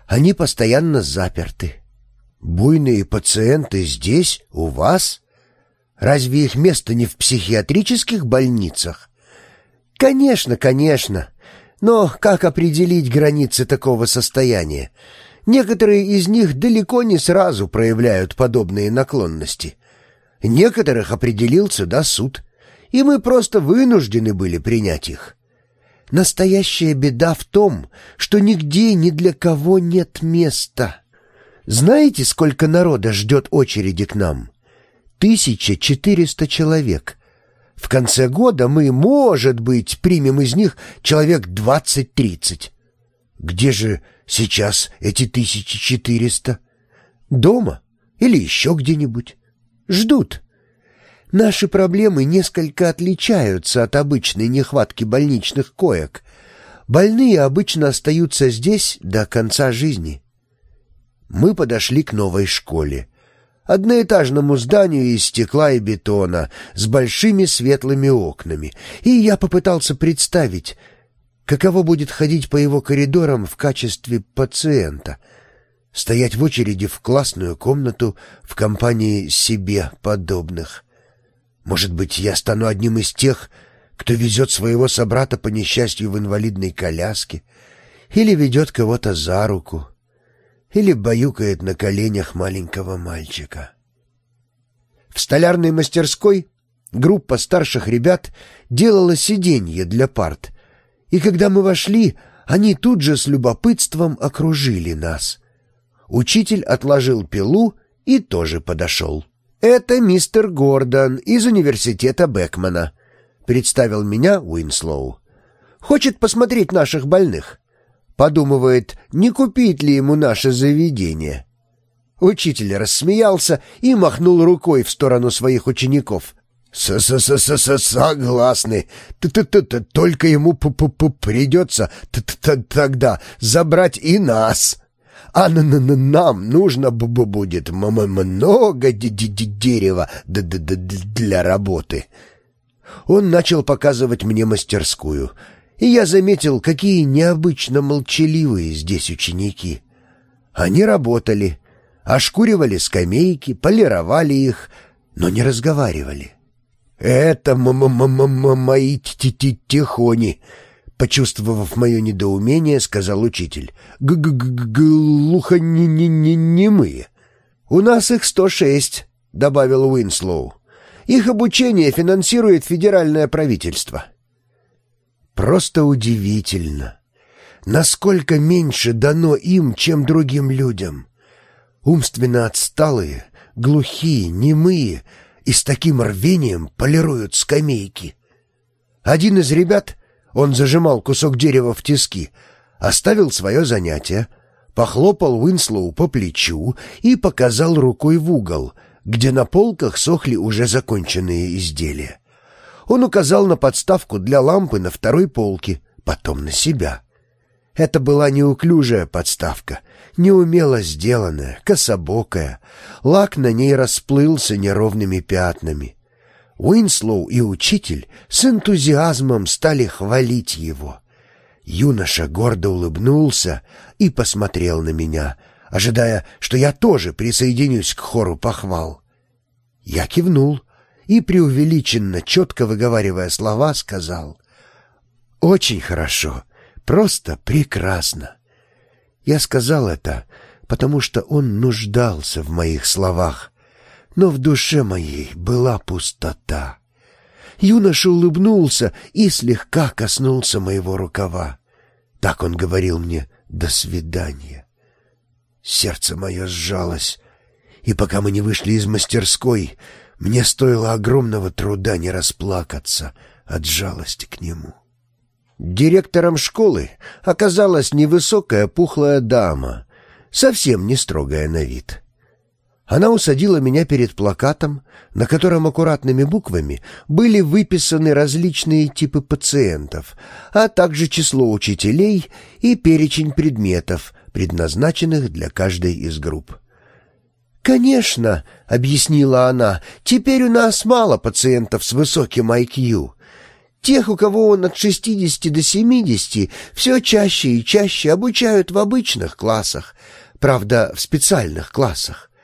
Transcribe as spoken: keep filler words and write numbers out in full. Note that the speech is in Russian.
Они постоянно заперты. Буйные пациенты здесь, у вас? Разве их место не в психиатрических больницах? Конечно, конечно. Но как определить границы такого состояния? Некоторые из них далеко не сразу проявляют подобные наклонности. Некоторых определил сюда суд, и мы просто вынуждены были принять их. Настоящая беда в том, что нигде ни для кого нет места. Знаете, сколько народа ждет очереди к нам? тысяча четыреста человек. В конце года мы, может быть, примем из них человек двадцать-тридцать. Где же сейчас эти тысяча четыреста? Дома или еще где-нибудь? Ждут. Наши проблемы несколько отличаются от обычной нехватки больничных коек. Больные обычно остаются здесь до конца жизни. Мы подошли к новой школе. Одноэтажному зданию из стекла и бетона, с большими светлыми окнами, и я попытался представить, каково будет ходить по его коридорам в качестве пациента, стоять в очереди в классную комнату в компании себе подобных. Может быть, я стану одним из тех, кто везет своего собрата по несчастью в инвалидной коляске, или ведет кого-то за руку, или баюкает на коленях маленького мальчика. В столярной мастерской группа старших ребят делала сиденье для парт, и когда мы вошли, они тут же с любопытством окружили нас. Учитель отложил пилу и тоже подошел. «Это мистер Гордон из университета Бекмана», — представил меня Уинслоу. «Хочет посмотреть наших больных. Подумывает, не купить ли ему наше заведение». Учитель рассмеялся и махнул рукой в сторону своих учеников. «С-с-с-с-согласны. Т-т-т Только ему придется тогда забрать и нас. А нам нужно будет много дерева для работы». Он начал показывать мне мастерскую, и я заметил, какие необычно молчаливые здесь ученики. Они работали, ошкуривали скамейки, полировали их, но не разговаривали. «Это мои тихони», — почувствовав мое недоумение, сказал учитель. «Глухонемые». «У нас их сто шесть», — добавил Уинслоу. «Их обучение финансирует федеральное правительство». Просто удивительно, насколько меньше дано им, чем другим людям. Умственно отсталые, глухие, немые и с таким рвением полируют скамейки. Один из ребят, он зажимал кусок дерева в тиски, оставил свое занятие, похлопал Уинслоу по плечу и показал рукой в угол, где на полках сохли уже законченные изделия. Он указал на подставку для лампы на второй полке, потом на себя. Это была неуклюжая подставка, неумело сделанная, кособокая. Лак на ней расплылся неровными пятнами. Уинслоу и учитель с энтузиазмом стали хвалить его. Юноша гордо улыбнулся и посмотрел на меня, ожидая, что я тоже присоединюсь к хору похвал. Я кивнул и, преувеличенно четко выговаривая слова, сказал: «Очень хорошо, просто прекрасно». Я сказал это, потому что он нуждался в моих словах, но в душе моей была пустота. Юноша улыбнулся и слегка коснулся моего рукава. Так он говорил мне «до свидания». Сердце мое сжалось, и пока мы не вышли из мастерской, мне стоило огромного труда не расплакаться от жалости к нему. Директором школы оказалась невысокая пухлая дама, совсем не строгая на вид. Она усадила меня перед плакатом, на котором аккуратными буквами были выписаны различные типы пациентов, а также число учителей и перечень предметов, предназначенных для каждой из групп. «Конечно», — объяснила она, — «теперь у нас мало пациентов с высоким ай кью. Тех, у кого он от шестидесяти до семидесяти, все чаще и чаще обучают в обычных классах, правда, в специальных классах.